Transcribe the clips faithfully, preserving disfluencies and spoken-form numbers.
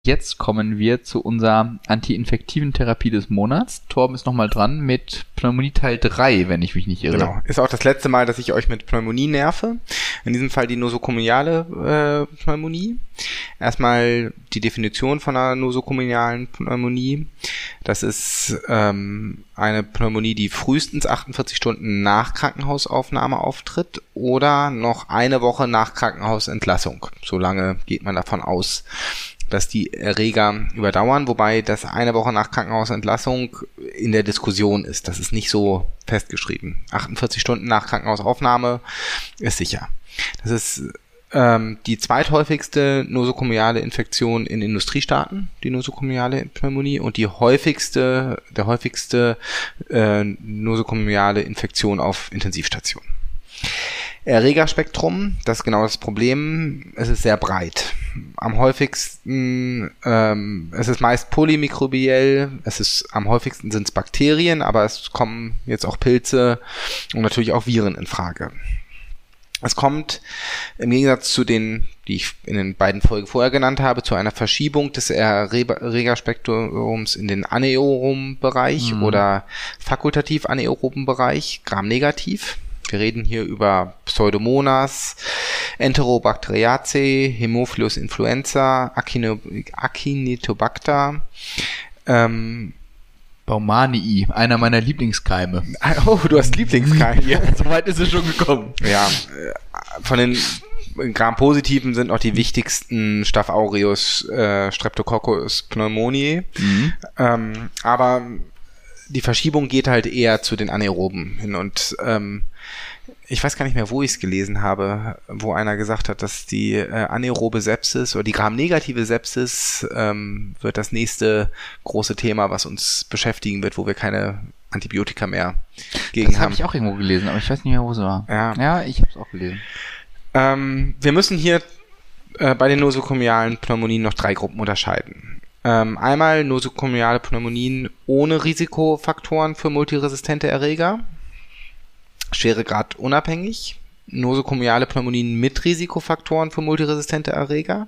Jetzt kommen wir zu unserer antiinfektiven Therapie des Monats. Torben ist nochmal dran mit Pneumonie Teil drei, wenn ich mich nicht irre. Genau, ist auch das letzte Mal, dass ich euch mit Pneumonie nerve. In diesem Fall die nosokomiale äh, Pneumonie. Erstmal die Definition von einer nosokomialen Pneumonie. Das ist ähm, eine Pneumonie, die frühestens achtundvierzig Stunden nach Krankenhausaufnahme auftritt oder noch eine Woche nach Krankenhausentlassung. So lange geht man davon aus, dass die Erreger überdauern, wobei das eine Woche nach Krankenhausentlassung in der Diskussion ist. Das ist nicht so festgeschrieben. achtundvierzig Stunden nach Krankenhausaufnahme ist sicher. Das ist ähm, die zweithäufigste nosokomiale Infektion in Industriestaaten, die nosokomiale Pneumonie, und die häufigste, der häufigste äh, nosokomiale Infektion auf Intensivstationen. Erregerspektrum, das ist genau das Problem, es ist sehr breit. Am häufigsten, ähm, es ist meist polymikrobiell, es ist, am häufigsten sind es Bakterien, aber es kommen jetzt auch Pilze und natürlich auch Viren in Frage. Es kommt im Gegensatz zu den, die ich in den beiden Folgen vorher genannt habe, zu einer Verschiebung des Erregerspektrums in den anaeroben Bereich mhm. oder fakultativ anaeroben Bereich, gramnegativ. Wir reden hier über Pseudomonas, Enterobacteriaceae, Haemophilus influenza, Acinetobacter, ähm, Baumannii, einer meiner Lieblingskeime. Oh, du hast Lieblingskeime. Ja, so weit ist es schon gekommen. Ja, von den Gram-Positiven sind auch die wichtigsten Staph aureus, äh, Streptococcus pneumoniae. Mhm. Ähm, aber die Verschiebung geht halt eher zu den Anaeroben hin und ähm, ich weiß gar nicht mehr, wo ich es gelesen habe, wo einer gesagt hat, dass die äh, anaerobe Sepsis oder die gramnegative Sepsis ähm, wird das nächste große Thema, was uns beschäftigen wird, wo wir keine Antibiotika mehr gegen das haben. Das habe ich auch irgendwo gelesen, aber ich weiß nicht mehr, wo es war. Ja, ja ich habe es auch gelesen. Ähm, wir müssen hier äh, bei den nosokomialen Pneumonien noch drei Gruppen unterscheiden. Ähm, einmal nosokomiale Pneumonien ohne Risikofaktoren für multiresistente Erreger, Schweregrad unabhängig, nosokomiale Pneumonien mit Risikofaktoren für multiresistente Erreger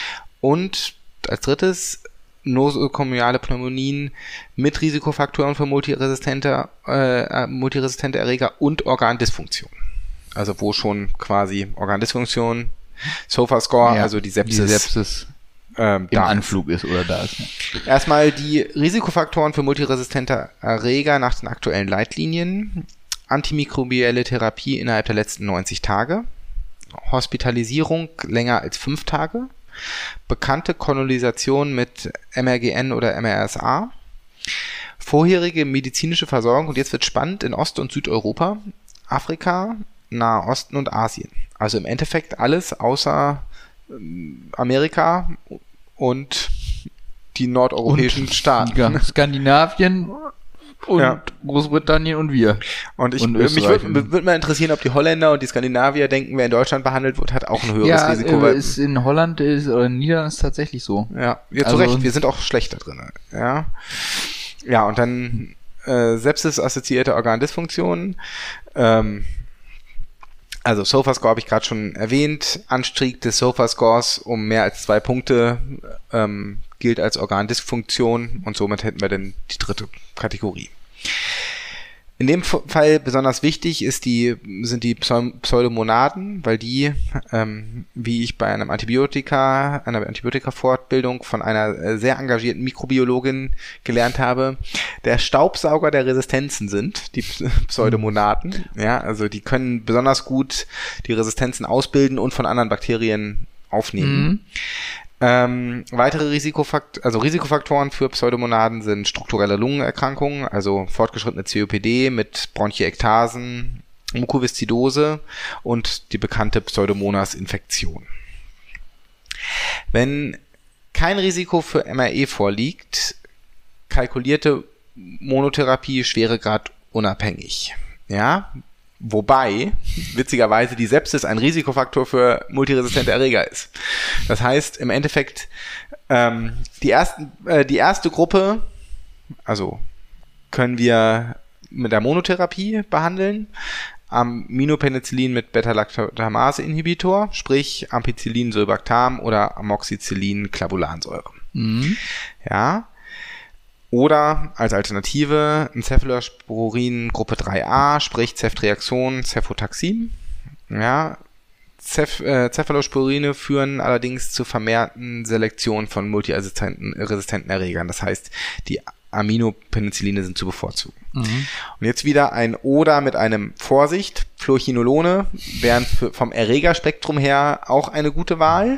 und als drittes nosokomiale Pneumonien mit Risikofaktoren für multiresistente, äh, multiresistente Erreger und Organdysfunktion. Also wo schon quasi Organdysfunktion, SOFA-Score, ja, also die Sepsis, die Sepsis ähm, im Anflug ist oder da ist. Ne? Erstmal die Risikofaktoren für multiresistente Erreger nach den aktuellen Leitlinien. Antimikrobielle Therapie innerhalb der letzten neunzig Tage. Hospitalisierung länger als fünf Tage. Bekannte Kolonisation mit M R G N oder M R S A. Vorherige medizinische Versorgung, und jetzt wird spannend, in Ost- und Südeuropa, Afrika, Nahe Osten und Asien. Also im Endeffekt alles außer Amerika und die nordeuropäischen und Staaten. Ja, Skandinavien und ja. Großbritannien und wir. Und ich, und mich würde würd mal interessieren, ob die Holländer und die Skandinavier denken, wer in Deutschland behandelt wird, hat auch ein höheres ja, Risiko. Ja, ist in Holland ist, oder in Niederlanden ist tatsächlich so. Ja, ja zu also, Recht, wir sind auch schlechter drin. Ja, ja und dann äh, Sepsis-assoziierte Organdysfunktionen. Ähm, also SOFA-Score habe ich gerade schon erwähnt. Anstieg des SOFA-Scores um mehr als zwei Punkte ähm, gilt als Organdysfunktion und somit hätten wir dann die dritte Kategorie. In dem Fall besonders wichtig ist die, sind die Pseudomonaden, weil die, ähm, wie ich bei einem Antibiotika, einer Antibiotika-Fortbildung von einer sehr engagierten Mikrobiologin gelernt habe, der Staubsauger der Resistenzen sind, die Pseudomonaden. Ja, also die können besonders gut die Resistenzen ausbilden und von anderen Bakterien aufnehmen. Mhm. Ähm, weitere Risikofaktoren, also Risikofaktoren für Pseudomonaden sind strukturelle Lungenerkrankungen, also fortgeschrittene C O P D mit Bronchiektasen, Mukoviszidose und die bekannte Pseudomonas-Infektion. Wenn kein Risiko für M R E vorliegt, kalkulierte Monotherapie Schweregrad unabhängig. Ja, wobei, witzigerweise, die Sepsis ein Risikofaktor für multiresistente Erreger ist. Das heißt, im Endeffekt, ähm, die, ersten, äh, die erste Gruppe, also können wir mit der Monotherapie behandeln, Aminopenicillin mit Beta-Lactamase-Inhibitor, sprich Ampicillin, Sulbactam oder Amoxicillin, Clavulansäure. Mhm. Ja. Oder als Alternative ein Cephalosporin Gruppe drei a, sprich Ceftriaxon, Cefotaxim. Ja. Ceph, äh, Cephalosporine führen allerdings zu vermehrten Selektion von multiresistenten resistenten Erregern. Das heißt, die Aminopenicilline sind zu bevorzugen. Mhm. Und jetzt wieder ein Oder mit einem Vorsicht. Fluorchinolone wären für, vom Erregerspektrum her auch eine gute Wahl.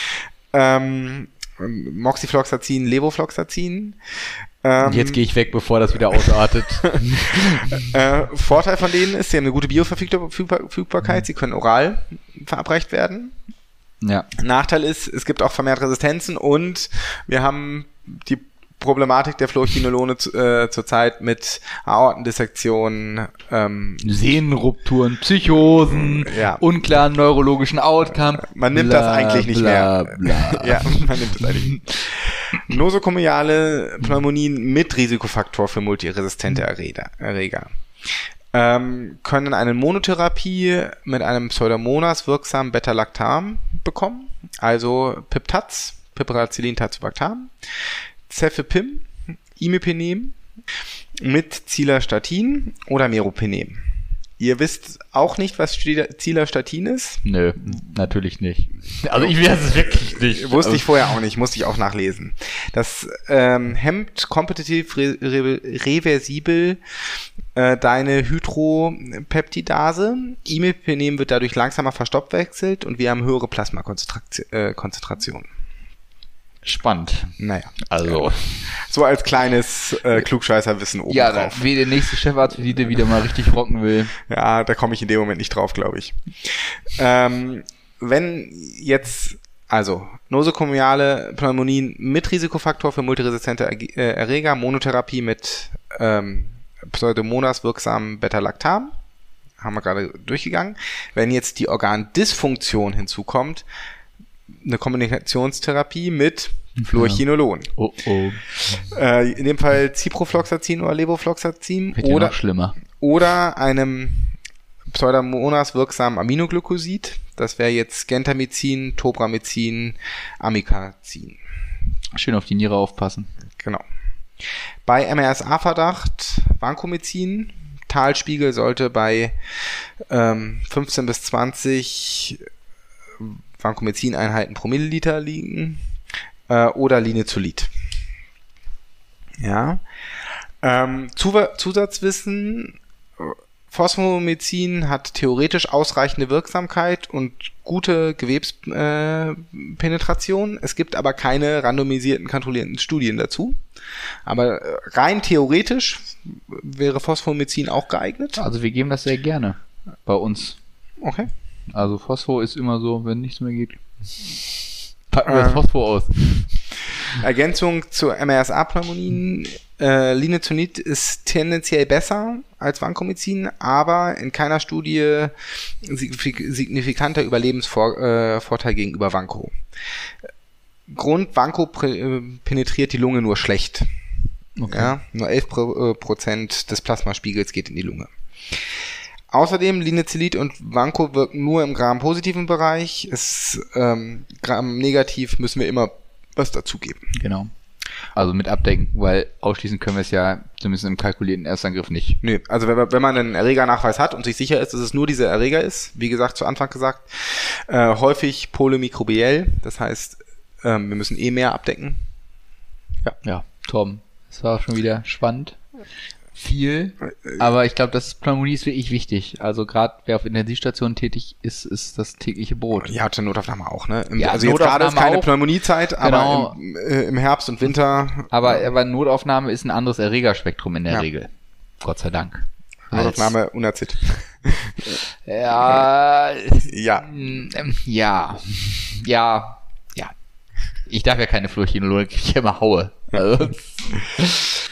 Ähm, Moxifloxacin, Levofloxacin. Ähm, jetzt gehe ich weg, bevor das wieder ausartet. äh, Vorteil von denen ist, sie haben eine gute Bioverfügbarkeit, sie können oral verabreicht werden. Ja. Nachteil ist, es gibt auch vermehrt Resistenzen und wir haben die Problematik der Fluorchinolone äh, zurzeit mit Aortendissektionen, ähm, Sehnenrupturen, Psychosen, ja. unklaren neurologischen Outcome. Man nimmt bla, das eigentlich nicht bla, mehr. Bla. Ja, man nimmt das eigentlich nicht. Nosokomiale Pneumonien mit Risikofaktor für multiresistente Erreger, Erreger. Ähm, können eine Monotherapie mit einem Pseudomonas wirksamen Beta-Lactam bekommen, also Piptaz, Piperacillin-Tazobactam, Cefepim, Imipenem mit Cilastatin oder Meropenem. Ihr wisst auch nicht, was Cilastatin ist? Nö, natürlich nicht. Also ich weiß es wirklich nicht. Wusste ich vorher auch nicht, musste ich auch nachlesen. Das ähm, hemmt kompetitiv re re reversibel äh, deine Hydropeptidase. Imipenem wird dadurch langsamer verstoffwechselt und wir haben höhere Plasmakonzentration. Spannend. Naja. Also. So als kleines äh, Klugscheißerwissen oben ja, drauf. Ja, wie der nächste Chefarztvisite wieder mal richtig rocken will. Ja, da komme ich in dem Moment nicht drauf, glaube ich. Ähm, wenn jetzt, also nosokomiale Pneumonien mit Risikofaktor für multiresistente äh, Erreger, Monotherapie mit ähm, Pseudomonas wirksamen Beta-Lactam, haben wir gerade durchgegangen. Wenn jetzt die Organdysfunktion hinzukommt, eine Kommunikationstherapie mit Fluorchinolon. Ja. Oh, oh. Äh, in dem Fall Ciprofloxacin oder Levofloxacin oder, noch schlimmer. oder einem Pseudomonas wirksamen Aminoglycosid. Das wäre jetzt Gentamicin, Tobramycin, Amikacin. Schön auf die Niere aufpassen. Genau. Bei M R S A-Verdacht Vancomycin. Talspiegel sollte bei ähm, fünfzehn bis zwanzig Vancomycin-Einheiten pro Milliliter liegen äh, oder Linezolid. Ja. Ähm, Zusatzwissen: Phosphomycin hat theoretisch ausreichende Wirksamkeit und gute Gewebspenetration. Äh, es gibt aber keine randomisierten, kontrollierten Studien dazu. Aber rein theoretisch wäre Phosphomycin auch geeignet. Also wir geben das sehr gerne bei uns. Okay. Also Phosphor ist immer so, wenn nichts mehr geht, packen wir das Phosphor aus. Ergänzung zu M R S A-Pneumonien. Äh, Linezolid ist tendenziell besser als Vancomycin, aber in keiner Studie signifikanter Überlebensvorteil äh, gegenüber Vanco. Grund: Vanco penetriert die Lunge nur schlecht. Okay. Ja, nur elf Prozent des Plasmaspiegels geht in die Lunge. Außerdem, Linezolid und Vanco wirken nur im Gram-positiven Bereich. Es, ähm, Gram-negativ müssen wir immer was dazugeben. Genau. Also mit abdecken, weil ausschließen können wir es ja zumindest im kalkulierten Erstangriff nicht. Nö, also wenn, wenn man einen Erregernachweis hat und sich sicher ist, dass es nur dieser Erreger ist, wie gesagt, zu Anfang gesagt, äh, häufig polymikrobiell, das heißt, ähm, wir müssen eh mehr abdecken. Ja, ja, Tom, das war schon wieder spannend. Viel, aber ich glaube, das Pneumonie ist wirklich wichtig. Also gerade wer auf Intensivstationen tätig ist, ist das tägliche Brot. Ja, zur Notaufnahme auch, ne? Im, ja, also jetzt gerade ist keine Pneumoniezeit, genau. aber im, äh, im Herbst und Winter. Aber, aber Notaufnahme ist ein anderes Erregerspektrum in der ja. Regel. Gott sei Dank. Notaufnahme Unazid. ja. Ja. Ähm, ja. Ja. Ja. Ich darf ja keine Fluorchinolone, ich immer haue. Also.